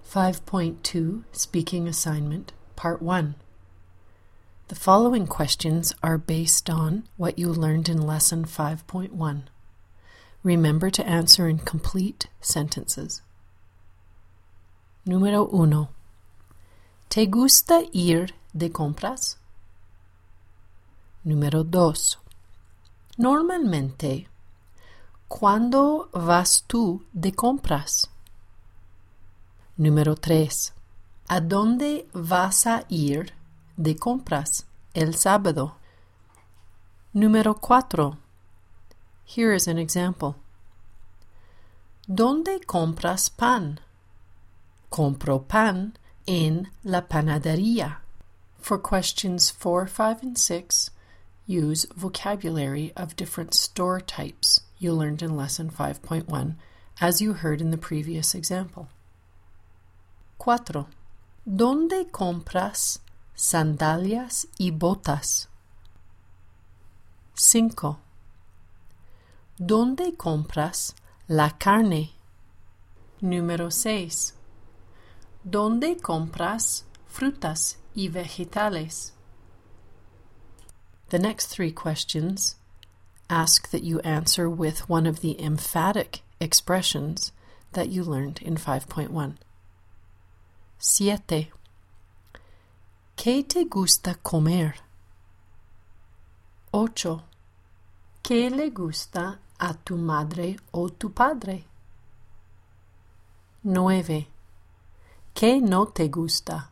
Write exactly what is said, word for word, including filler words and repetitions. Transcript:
five point two Speaking Assignment, Part one. The following questions are based on what you learned in Lesson five point one. Remember to answer in complete sentences. Número uno. ¿Te gusta ir de compras? Número dos. Normalmente, ¿cuándo vas tú de compras? Número tres. ¿A dónde vas a ir de compras el sábado? Número cuatro. Here is an example. ¿Dónde compras pan? Compro pan en la panadería. For questions four, five, and six, use vocabulary of different store types you learned in Lesson five point one, as you heard in the previous example. Cuatro. ¿Dónde compras sandalias y botas? Cinco. ¿Dónde compras la carne? Número seis. ¿Dónde compras frutas y vegetales? The next three questions ask that you answer with one of the emphatic expressions that you learned in five point one. Siete. ¿Qué te gusta comer? Ocho. ¿Qué le gusta a tu madre o tu padre? Nueve. ¿Qué no te gusta?